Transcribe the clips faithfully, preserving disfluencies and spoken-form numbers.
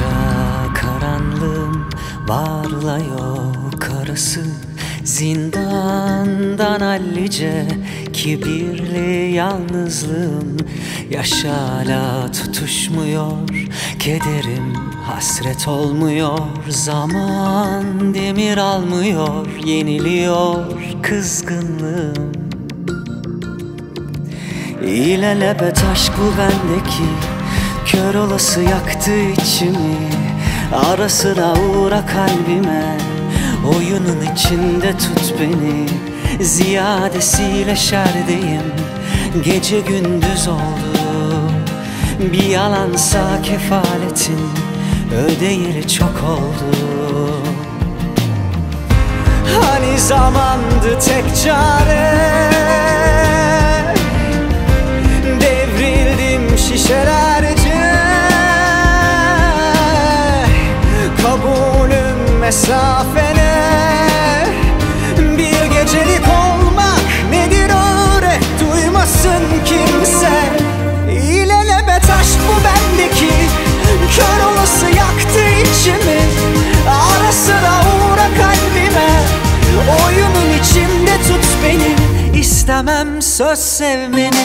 Alacakaranlığım varla yok arası, zindandan hallice kibirli yalnızlığım. Yaş hala tutuşmuyor, kederim hasret olmuyor. Zaman demir almıyor, yeniliyor kızgınlığım. İlelebet aşk bu bendeki, kör olası yaktı içimi. Ara sıra uğra kalbime, oyunun içinde tut beni. Ziyadesiyle şerdeyim, gece gündüz oldu. Bir yalansa kefaletin, ödeyeli çok oldu. Hani zamandı tek çare, devrildim şişelerce. Kabulüm mesafene, bir gecelik olmak nedir öyle, duymasın kimse. İlelebet aşk bu bendeki, kör olası yaktı içimi. Ara sıra uğra kalbime, oyunun içinde tut beni. İstemem söz sevmeni.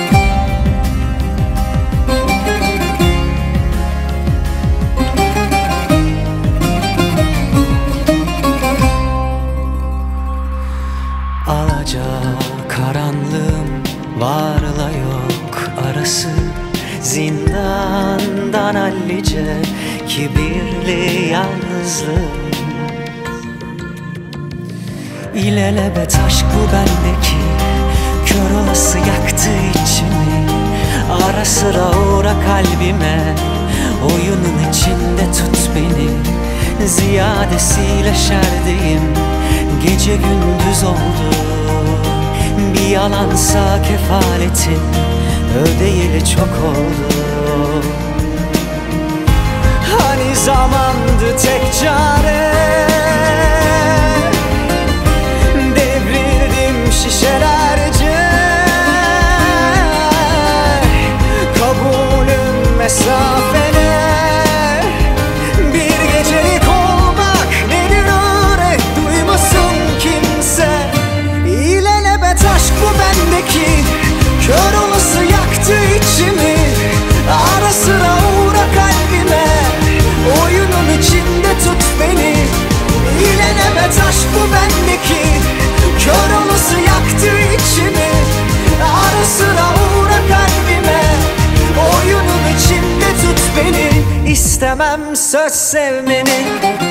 Alacakaranlığım varla yok arası, zindandan hallice kibirli yalnızlığım. İlelebet aşk bu bendeki, kör olası yaktı içimi. Ara sıra uğra kalbime, oyunun içinde tut beni. Ziyadesiyle şerdeyim, gece gündüz oldu. Bir yalansa kefaletin, ödeyeli çok oldu. Hani zamandı tek çare, devrildim şişelerce. Kabulüm mesafene, bir gecelik olmak nedir öyle, duymasın kimse. İlelebet aşk bu bendeki, kör olası yaktı içimi. Ara sıra uğra kalbime, oyunun içinde tut beni. İlelebet aşk bu bendeki, kör olası yaktı içimi. Ara sıra uğra kalbime, oyunun içinde tut beni. İstemem söz sevmeni.